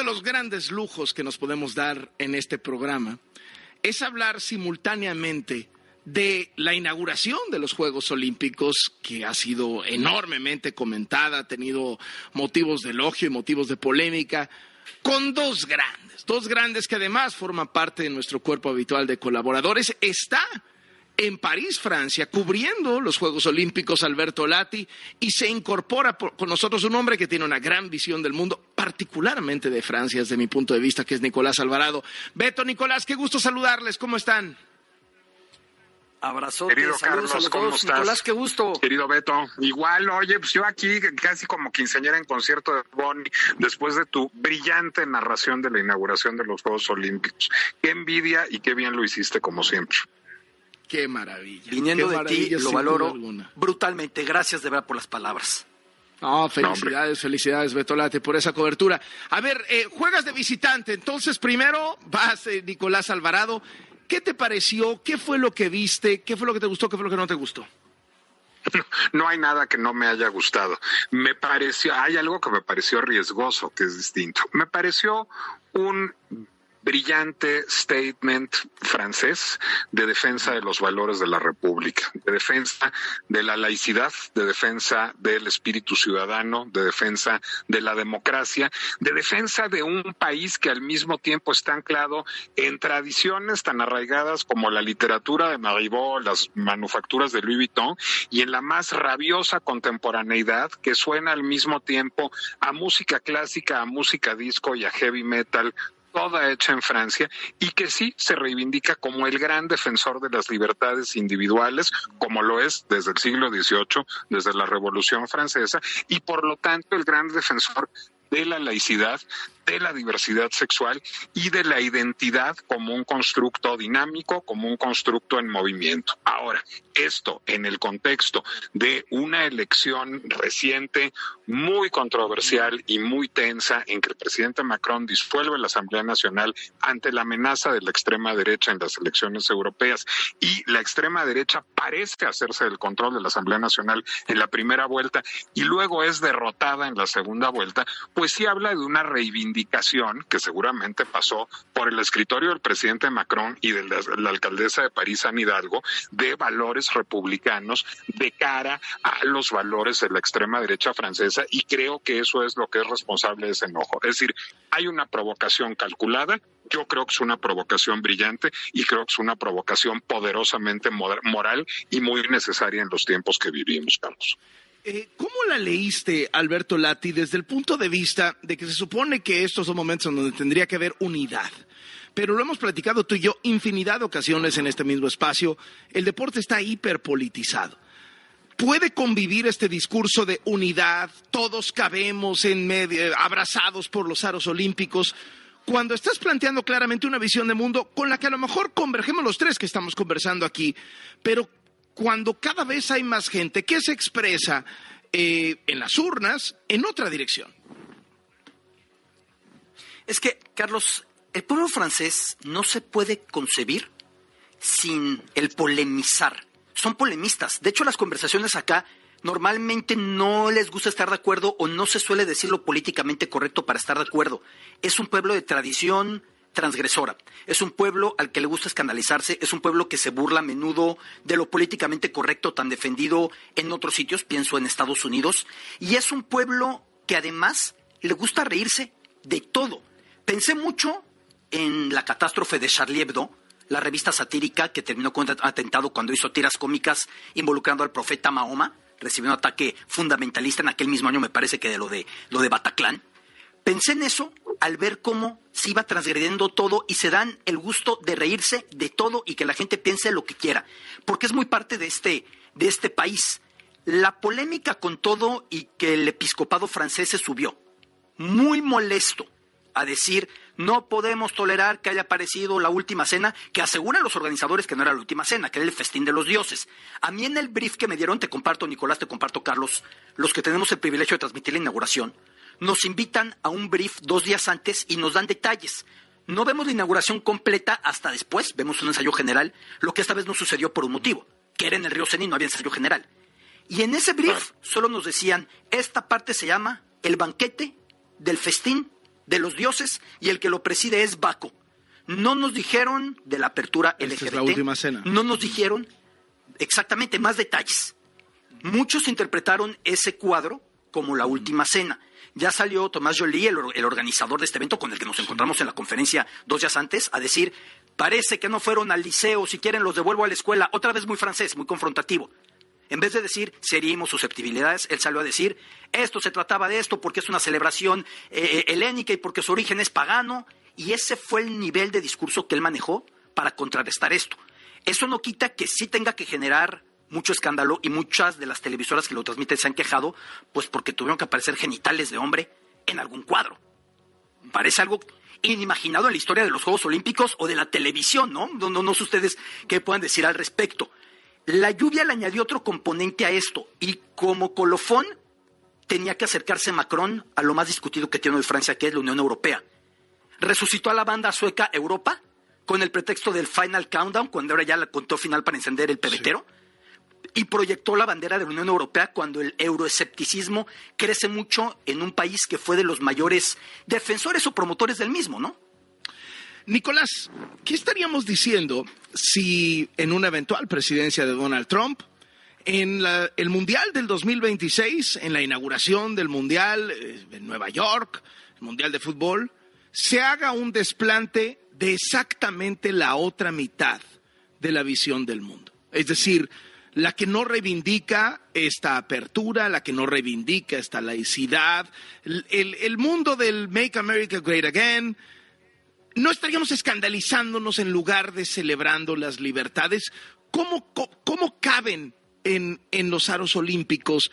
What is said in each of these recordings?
los grandes lujos que nos podemos dar en este programa es hablar simultáneamente de la inauguración de los Juegos Olímpicos, que ha sido enormemente comentada, ha tenido motivos de elogio y motivos de polémica, con dos grandes que además forman parte de nuestro cuerpo habitual de colaboradores. Está en París, Francia, cubriendo los Juegos Olímpicos, Alberto Lati, y se incorpora con nosotros un hombre que tiene una gran visión del mundo, particularmente de Francia, desde mi punto de vista, que es Nicolás Alvarado. Beto, Nicolás, qué gusto saludarles, ¿cómo están? Abrazote, querido saludos Carlos, a los ¿cómo dos. estás? Nicolás, qué gusto. Querido Beto, igual, oye, pues yo aquí casi como quinceañera en concierto de Bonnie, después de tu brillante narración de la inauguración de los Juegos Olímpicos. Qué envidia y qué bien lo hiciste, como siempre. Qué maravilla. Viniendo qué de ti, lo sin valoro duda alguna. brutalmente. Gracias de verdad por las palabras. No, felicidades, Beto Lati, por esa cobertura. A ver, juegas de visitante, entonces primero vas, Nicolás Alvarado. ¿Qué te pareció? ¿Qué fue lo que viste? ¿Qué fue lo que te gustó? ¿Qué fue lo que no te gustó? No hay nada que no me haya gustado. Hay algo que me pareció riesgoso, que es distinto. Me pareció un brillante statement francés de defensa de los valores de la República, de defensa de la laicidad, de defensa del espíritu ciudadano, de defensa de la democracia, de defensa de un país que al mismo tiempo está anclado en tradiciones tan arraigadas como la literatura de Marivaux, las manufacturas de Louis Vuitton, y en la más rabiosa contemporaneidad que suena al mismo tiempo a música clásica, a música disco y a heavy metal, toda hecha en Francia, y que sí se reivindica como el gran defensor de las libertades individuales, como lo es desde el siglo XVIII, desde la Revolución Francesa, y por lo tanto el gran defensor de la laicidad, de la diversidad sexual y de la identidad como un constructo dinámico, como un constructo en movimiento. Ahora, esto en el contexto de una elección reciente, muy controversial y muy tensa, en que el presidente Macron disuelve la Asamblea Nacional ante la amenaza de la extrema derecha en las elecciones europeas, y la extrema derecha parece hacerse del control de la Asamblea Nacional en la primera vuelta y luego es derrotada en la segunda vuelta, pues sí habla de una reivindicación que seguramente pasó por el escritorio del presidente Macron y de la alcaldesa de París, Anne Hidalgo, de valores republicanos de cara a los valores de la extrema derecha francesa, y creo que eso es lo que es responsable de ese enojo. Es decir, hay una provocación calculada. Yo creo que es una provocación brillante y creo que es una provocación poderosamente moral y muy necesaria en los tiempos que vivimos, Carlos. ¿Cómo la leíste, Alberto Lati, desde el punto de vista de que se supone que estos son momentos en donde tendría que haber unidad? Pero lo hemos platicado tú y yo infinidad de ocasiones en este mismo espacio. El deporte está hiperpolitizado. ¿Puede convivir este discurso de unidad, todos cabemos en medio, abrazados por los aros olímpicos, cuando estás planteando claramente una visión de mundo con la que a lo mejor convergemos los tres que estamos conversando aquí, pero cuando cada vez hay más gente que se expresa en las urnas en otra dirección? Es que, Carlos, el pueblo francés no se puede concebir sin el polemizar. Son polemistas. De hecho, las conversaciones acá normalmente no les gusta estar de acuerdo o no se suele decir lo políticamente correcto para estar de acuerdo. Es un pueblo de tradición transgresora. Es un pueblo al que le gusta escandalizarse, es un pueblo que se burla a menudo de lo políticamente correcto tan defendido en otros sitios, pienso en Estados Unidos, y es un pueblo que además le gusta reírse de todo. Pensé mucho en la catástrofe de Charlie Hebdo, la revista satírica que terminó con un atentado cuando hizo tiras cómicas involucrando al profeta Mahoma, recibió un ataque fundamentalista en aquel mismo año, me parece que de lo de Bataclan. Pensé en eso al ver cómo se iba transgrediendo todo y se dan el gusto de reírse de todo y que la gente piense lo que quiera, porque es muy parte de este país. La polémica con todo y que el episcopado francés se subió, muy molesto, a decir no podemos tolerar que haya aparecido la última cena, que aseguran los organizadores que no era la última cena, que era el festín de los dioses. A mí en el brief que me dieron, te comparto Nicolás, te comparto Carlos, los que tenemos el privilegio de transmitir la inauguración, nos invitan a un brief 2 días antes y nos dan detalles. No vemos la inauguración completa hasta después, vemos un ensayo general, lo que esta vez no sucedió por un motivo, que era en el río Sena y no había ensayo general. Y en ese brief solo nos decían, esta parte se llama el banquete del festín de los dioses y el que lo preside es Baco. No nos dijeron de la apertura LGBT. Esta es la última cena. No nos dijeron exactamente más detalles. Muchos interpretaron ese cuadro como la última cena. Ya salió Tomás Joly, el organizador de este evento con el que nos encontramos en la conferencia 2 días antes, a decir, parece que no fueron al liceo, si quieren los devuelvo a la escuela. Otra vez muy francés, muy confrontativo. En vez de decir, seríamos susceptibilidades, él salió a decir, esto se trataba de esto porque es una celebración helénica y porque su origen es pagano. Y ese fue el nivel de discurso que él manejó para contrarrestar esto. Eso no quita que sí tenga que generar mucho escándalo y muchas de las televisoras que lo transmiten se han quejado, pues porque tuvieron que aparecer genitales de hombre en algún cuadro. Parece algo inimaginado en la historia de los Juegos Olímpicos o de la televisión, ¿no? No sé ustedes qué puedan decir al respecto. La lluvia le añadió otro componente a esto y como colofón tenía que acercarse Macron a lo más discutido que tiene hoy Francia, que es la Unión Europea. Resucitó a la banda sueca Europa con el pretexto del Final Countdown, cuando ahora ya la contó final para encender el pebetero. Sí. Y proyectó la bandera de la Unión Europea cuando el euroescepticismo crece mucho en un país que fue de los mayores defensores o promotores del mismo, ¿no? Nicolás, ¿qué estaríamos diciendo si en una eventual presidencia de Donald Trump, en el Mundial del 2026, en la inauguración del Mundial en Nueva York, el Mundial de Fútbol, se haga un desplante de exactamente la otra mitad de la visión del mundo? Es decir, la que no reivindica esta apertura, la que no reivindica esta laicidad, el mundo del Make America Great Again. ¿No estaríamos escandalizándonos en lugar de celebrando las libertades? ¿Cómo caben en los aros olímpicos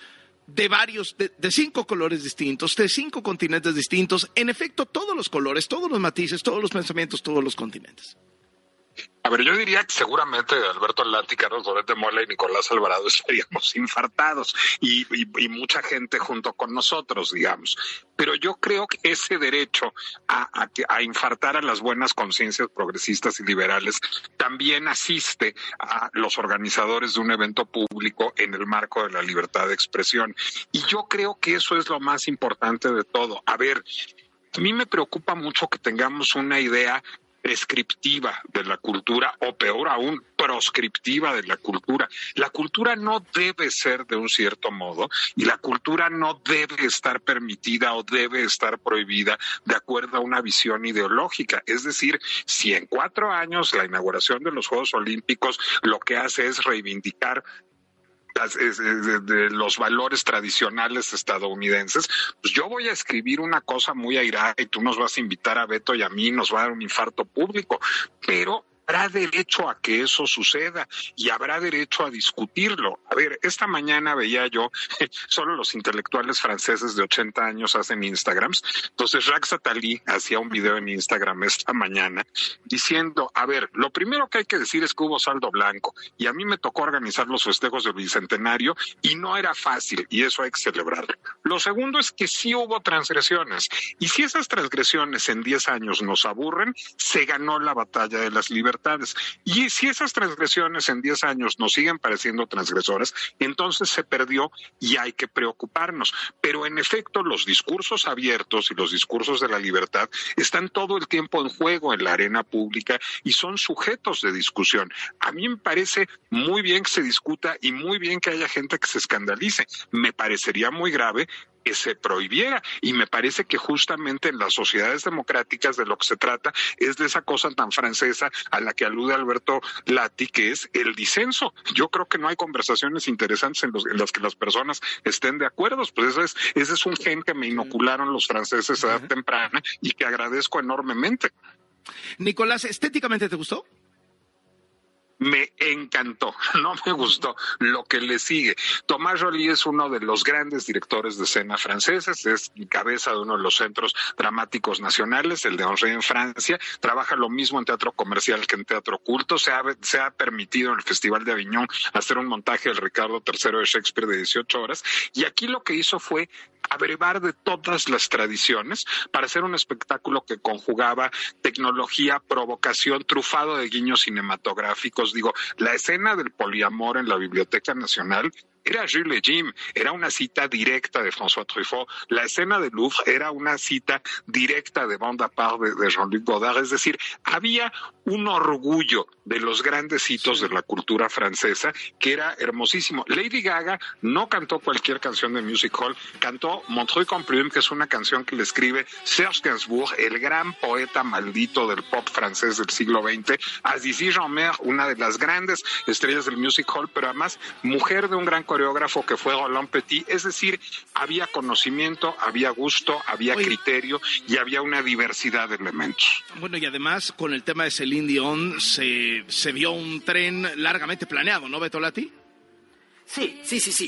de 5 colores distintos, de 5 continentes distintos? En efecto, todos los colores, todos los matices, todos los pensamientos, todos los continentes. A ver, yo diría que seguramente Alberto Lati, Carlos Loret de Mola y Nicolás Alvarado estaríamos infartados y mucha gente junto con nosotros, digamos. Pero yo creo que ese derecho a infartar a las buenas conciencias progresistas y liberales también asiste a los organizadores de un evento público en el marco de la libertad de expresión. Y yo creo que eso es lo más importante de todo. A ver, a mí me preocupa mucho que tengamos una idea prescriptiva de la cultura, o peor aún, proscriptiva de la cultura. La cultura no debe ser de un cierto modo y la cultura no debe estar permitida o debe estar prohibida de acuerdo a una visión ideológica. Es decir, si en 4 años la inauguración de los Juegos Olímpicos lo que hace es reivindicar de los valores tradicionales estadounidenses, pues yo voy a escribir una cosa muy airada y tú nos vas a invitar a Beto y a mí, nos va a dar un infarto público, pero habrá derecho a que eso suceda y habrá derecho a discutirlo. A ver, esta mañana veía yo, solo los intelectuales franceses de 80 años hacen Instagrams. Entonces Jacques Attali hacía un video en Instagram esta mañana diciendo, a ver, lo primero que hay que decir es que hubo saldo blanco y a mí me tocó organizar los festejos del Bicentenario y no era fácil y eso hay que celebrarlo. Lo segundo es que sí hubo transgresiones y si esas transgresiones en 10 años nos aburren, se ganó la batalla de las libertades. Y si esas transgresiones en 10 años nos siguen pareciendo transgresoras, entonces se perdió y hay que preocuparnos. Pero en efecto, los discursos abiertos y los discursos de la libertad están todo el tiempo en juego en la arena pública y son sujetos de discusión. A mí me parece muy bien que se discuta y muy bien que haya gente que se escandalice. Me parecería muy grave que se prohibiera y me parece que justamente en las sociedades democráticas de lo que se trata es de esa cosa tan francesa a la que alude Alberto Lati, que es el disenso. Yo creo que no hay conversaciones interesantes en las que las personas estén de acuerdo, pues ese es un gen que me inocularon los franceses a edad temprana y que agradezco enormemente. Nicolás, ¿estéticamente te gustó? Me encantó, no me gustó lo que le sigue. Tomás Joly es uno de los grandes directores de escena franceses, es cabeza de uno de los centros dramáticos nacionales, el de Angers en Francia, trabaja lo mismo en teatro comercial que en teatro culto, se ha permitido en el Festival de Aviñón hacer un montaje del Ricardo III de Shakespeare de 18 horas, y aquí lo que hizo fue abrevar de todas las tradiciones para hacer un espectáculo que conjugaba tecnología, provocación, trufado de guiños cinematográficos. Digo, la escena del poliamor en la Biblioteca Nacional era Jules et Jim, era una cita directa de François Truffaut. La escena del Louvre era una cita directa de Bande à part de Jean-Luc Godard. Es decir, había un orgullo de los grandes hitos de la cultura francesa que era hermosísimo. Lady Gaga no cantó cualquier canción de music hall, cantó Montreuil en Plume, que es una canción que le escribe Serge Gainsbourg, el gran poeta maldito del pop francés del siglo XX, a Zizi Jeanmaire, una de las grandes estrellas del music hall, pero además mujer de un gran coreógrafo que fue Roland Petit. Es decir, había conocimiento, había gusto, había criterio y había una diversidad de elementos. Bueno, y además con el tema de Celine Dion se vio un tren largamente planeado, ¿no, Beto Lati? Sí.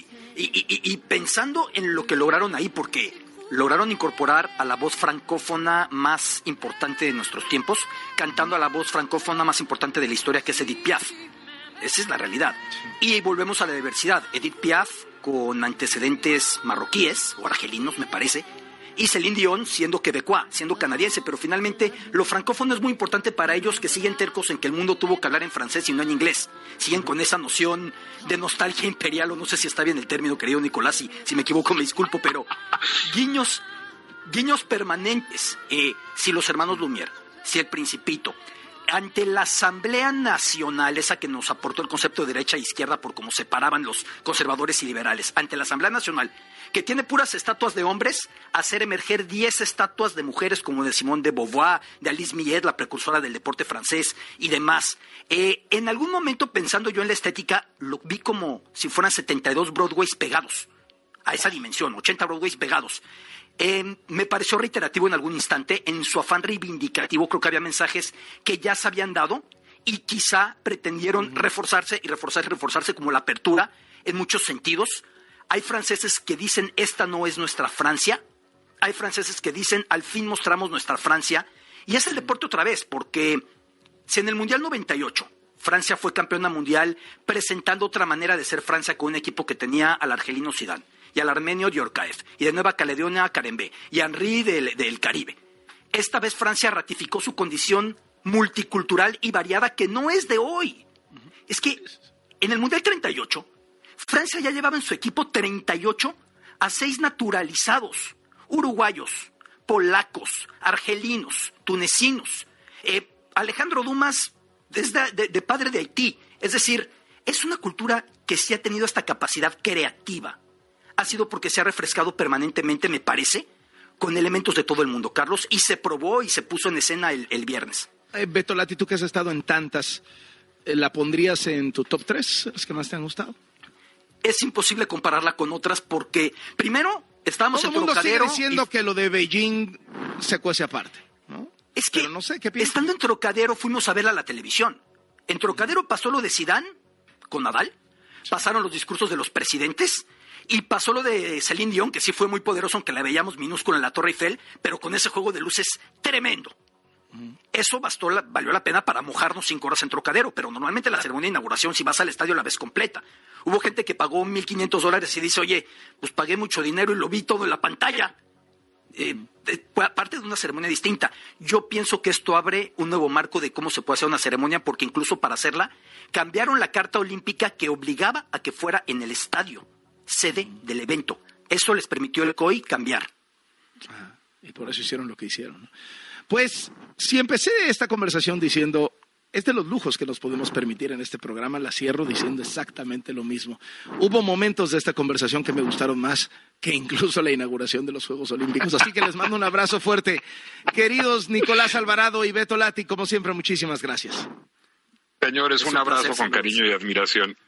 Y pensando en lo que lograron ahí, porque lograron incorporar a la voz francófona más importante de nuestros tiempos, cantando a la voz francófona más importante de la historia, que es Edith Piaf. Esa es la realidad. Y volvemos a la diversidad. Edith Piaf con antecedentes marroquíes o argelinos, me parece, y Celine Dion siendo quebecois, siendo canadiense, pero finalmente lo francófono es muy importante para ellos, que siguen tercos en que el mundo tuvo que hablar en francés y no en inglés. Siguen con esa noción de nostalgia imperial, o no sé si está bien el término, querido Nicolás, si me equivoco me disculpo, pero guiños permanentes. Si los hermanos Lumière, si el Principito, ante la Asamblea Nacional, esa que nos aportó el concepto de derecha e izquierda por cómo separaban los conservadores y liberales, ante la Asamblea Nacional, que tiene puras estatuas de hombres, hacer emerger 10 estatuas de mujeres como de Simone de Beauvoir, de Alice Millet, la precursora del deporte francés y demás. En algún momento, pensando yo en la estética, lo vi como si fueran 72 Broadways pegados, a esa dimensión, 80 Broadways pegados. Me pareció reiterativo en algún instante. En su afán reivindicativo creo que había mensajes que ya se habían dado y quizá pretendieron reforzarse como la apertura en muchos sentidos. Hay franceses que dicen, esta no es nuestra Francia. Hay franceses que dicen, al fin mostramos nuestra Francia. Y es el deporte otra vez, porque si en el Mundial 98 Francia fue campeona mundial presentando otra manera de ser Francia con un equipo que tenía al argelino Zidane y al armenio Djorkaeff, y de Nueva Caledonia a Karembé, y a Henry del Caribe. Esta vez Francia ratificó su condición multicultural y variada, que no es de hoy. Es que en el Mundial 38, Francia ya llevaba en su equipo 38 a 6 naturalizados, uruguayos, polacos, argelinos, tunecinos. Alejandro Dumas es de padre de Haití. Es decir, es una cultura que sí ha tenido esta capacidad creativa. Ha sido porque se ha refrescado permanentemente, me parece, con elementos de todo el mundo, Carlos, y se probó y se puso en escena el viernes. Beto Lati, tú que has estado en tantas, ¿la pondrías en tu top 3, las que más te han gustado? Es imposible compararla con otras porque, primero, estábamos en Trocadero. Todo el mundo sigue diciendo que lo de Beijing se cuece aparte, ¿no? Es que, pero no sé, ¿qué piensas? Estando en Trocadero, fuimos a verla a la televisión. En Trocadero pasó lo de Zidane con Nadal, pasaron los discursos de los presidentes, y pasó lo de Celine Dion, que sí fue muy poderoso, aunque la veíamos minúscula en la Torre Eiffel, pero con ese juego de luces tremendo. Eso valió la pena para mojarnos 5 horas en Trocadero, pero normalmente la ceremonia de inauguración, si vas al estadio, la ves completa. Hubo gente que pagó $1,500 y dice, oye, pues pagué mucho dinero y lo vi todo en la pantalla. Parte de una ceremonia distinta. Yo pienso que esto abre un nuevo marco de cómo se puede hacer una ceremonia, porque incluso para hacerla, cambiaron la carta olímpica que obligaba a que fuera en el estadio, sede del evento. Eso les permitió el COI cambiar. Y por eso hicieron lo que hicieron, ¿no? Pues, si empecé esta conversación diciendo, es de los lujos que nos podemos permitir en este programa, la cierro diciendo exactamente lo mismo. Hubo momentos de esta conversación que me gustaron más que incluso la inauguración de los Juegos Olímpicos, así que les mando un abrazo fuerte. Queridos Nicolás Alvarado y Beto Lati, como siempre, muchísimas gracias. Señores, un abrazo con cariño y admiración.